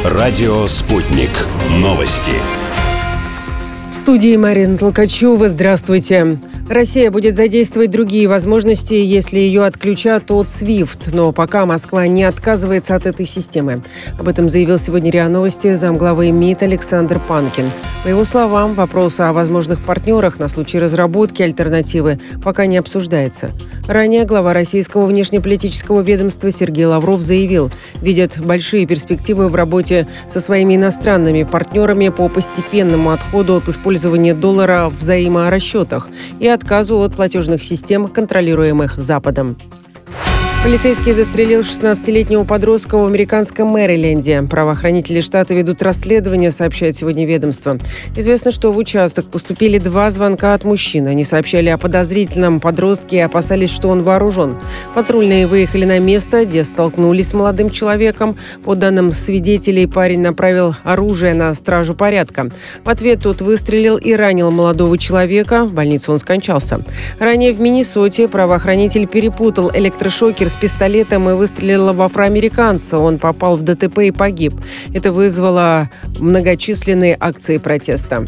Радио «Спутник». Новости. В студии Марина Толкачева. Здравствуйте. Россия будет задействовать другие возможности, если ее отключат от SWIFT. Но пока Москва не отказывается от этой системы. Об этом заявил сегодня РИА Новости замглавы МИД Александр Панкин. По его словам, вопрос о возможных партнерах на случай разработки альтернативы пока не обсуждается. Ранее глава российского внешнеполитического ведомства Сергей Лавров заявил, видят большие перспективы в работе со своими иностранными партнерами по постепенному отходу от использования доллара в взаиморасчетах и отказу от платежных систем, контролируемых Западом. Полицейский застрелил 16-летнего подростка в американском Мэриленде. Правоохранители штата ведут расследование, сообщает сегодня ведомство. Известно, что в участок поступили 2 звонка от мужчин. Они сообщали о подозрительном подростке и опасались, что он вооружен. Патрульные выехали на место, где столкнулись с молодым человеком. По данным свидетелей, парень направил оружие на стражу порядка. В ответ тот выстрелил и ранил молодого человека. В больнице он скончался. Ранее в Миннесоте правоохранитель перепутал электрошокер с пистолетом и выстрелил в афроамериканца. Он попал в ДТП и погиб. Это вызвало многочисленные акции протеста.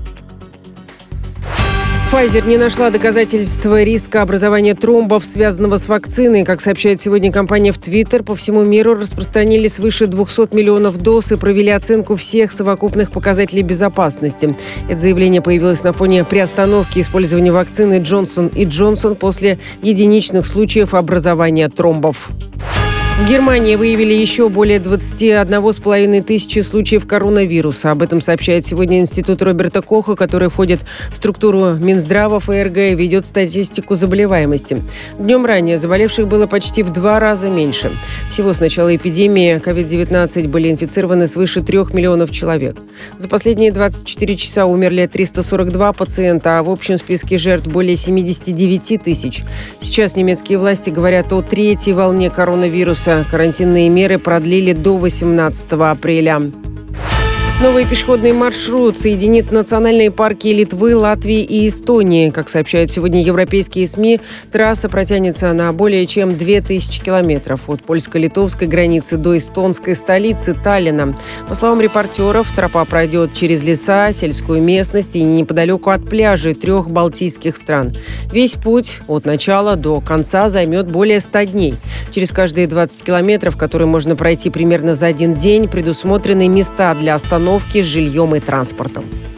Pfizer не нашла доказательства риска образования тромбов, связанного с вакциной. Как сообщает сегодня компания в Твиттер, по всему миру распространили свыше 200 миллионов доз и провели оценку всех совокупных показателей безопасности. Это заявление появилось на фоне приостановки использования вакцины Johnson & Johnson после единичных случаев образования тромбов. В Германии выявили еще более 21,5 тысячи случаев коронавируса. Об этом сообщает сегодня Институт Роберта Коха, который входит в структуру Минздрава ФРГ и ведет статистику заболеваемости. Днем ранее заболевших было почти в 2 раза меньше. Всего с начала эпидемии COVID-19 были инфицированы свыше 3 миллионов человек. За последние 24 часа умерли 342 пациента, а в общем списке жертв более 79 тысяч. Сейчас немецкие власти говорят о 3-й волне коронавируса. Карантинные меры продлили до 18 апреля. Новый пешеходный маршрут соединит национальные парки Литвы, Латвии и Эстонии. Как сообщают сегодня европейские СМИ, трасса протянется на более чем 2000 километров от польско-литовской границы до эстонской столицы Таллина. По словам репортеров, тропа пройдет через леса, сельскую местность и неподалеку от пляжей 3 балтийских стран. Весь путь от начала до конца займет более 100 дней. Через каждые 20 километров, которые можно пройти примерно за 1 день, предусмотрены места для остановки с жильем и транспортом.